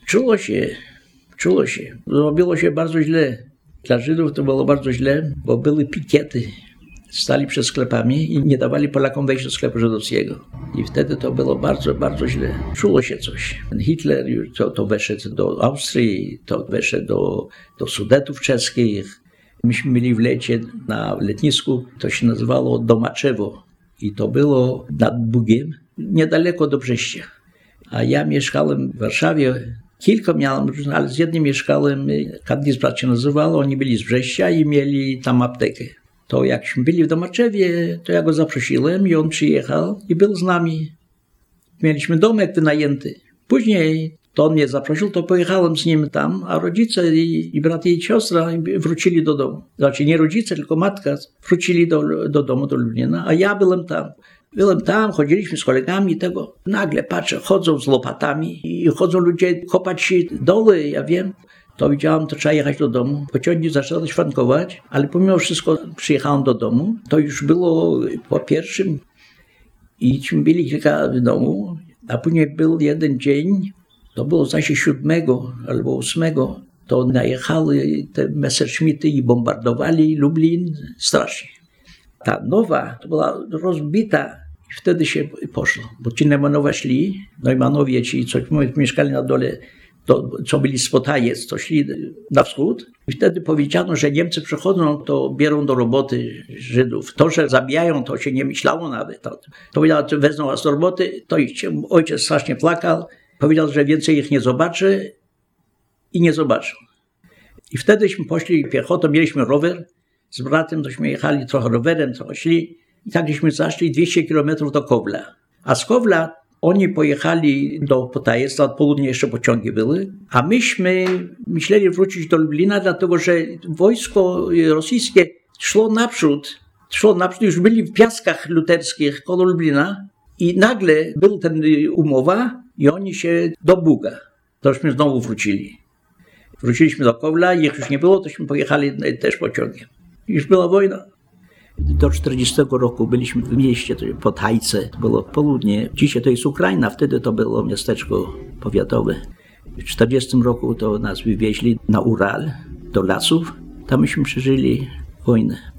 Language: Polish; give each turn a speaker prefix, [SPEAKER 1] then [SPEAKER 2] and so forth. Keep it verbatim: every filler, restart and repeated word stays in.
[SPEAKER 1] Czuło się, czuło się. Robiło się bardzo źle. Dla Żydów to było bardzo źle, bo były pikiety. Stali przed sklepami i nie dawali Polakom wejść do sklepu żydowskiego. I wtedy to było bardzo, bardzo źle. Czuło się coś. Hitler to, to weszedł do Austrii, to weszedł do, do Sudetów czeskich. Myśmy byli w lecie na letnisku, to się nazywało Domaczewo. I to było nad Bugiem, niedaleko do Brześcia. A ja mieszkałem w Warszawie. Kilka miałem, ale z jednym mieszkałem, Kadizbrat się nazywało, oni byli z Brześcia i mieli tam aptekę. To jakśmy byli w Domaczewie, to ja go zaprosiłem i on przyjechał i był z nami. Mieliśmy domek wynajęty. Później to on mnie zaprosił, to pojechałem z nim tam, a rodzice i, i brat i siostra wrócili do domu. Znaczy nie rodzice, tylko matka wrócili do, do domu, do Lublina, a ja byłem tam. Byłem tam, chodziliśmy z kolegami i tego. Nagle patrzę, chodzą z łopatami i chodzą ludzie kopać się doły, ja wiem. To widziałem, to trzeba jechać do domu. Pociągi zaczęły szwankować, ale pomimo wszystko przyjechałem do domu. To już było po pierwszym i byli kilka w domu, a później był jeden dzień, to było zaś siódmego albo ósmego, to najechały te Messerschmitty i bombardowali Lublin strasznie. Ta nowa to była rozbita i wtedy się poszło, bo ci Neumanowie szli, Neumanowie ci, co mieszkali na dole, to, co byli z Potajec, to szli na wschód. I wtedy powiedziano, że Niemcy przychodzą, to biorą do roboty Żydów. To, że zabijają, to się nie myślało nawet. To, to powiedział, że wezmą was do roboty, to idźcie. Ojciec strasznie plakał. Powiedział, że więcej ich nie zobaczy i nie zobaczył. I wtedyśmy poszli piechotą, mieliśmy rower z bratem, tośmy jechali trochę rowerem, trochę szli. I takśmy zaszli dwieście kilometrów do Kowla. A z Kowla oni pojechali do Potajec, na południe jeszcze pociągi były, a myśmy myśleli wrócić do Lublina, dlatego że wojsko rosyjskie szło naprzód, szło naprzód, już byli w Piaskach Luterskich koło Lublina i nagle był ten umowa i oni się do Buga. Tośmy znowu wrócili. Wróciliśmy do Kowla i jak już nie było, tośmy pojechali też pociągiem. Już była wojna. Do czterdziestego roku byliśmy w mieście Potajce, to było południe. Dzisiaj to jest Ukraina, wtedy to było miasteczko powiatowe. W czterdziestym roku to nas wywieźli na Ural, do lasów. Tam myśmy przeżyli wojnę.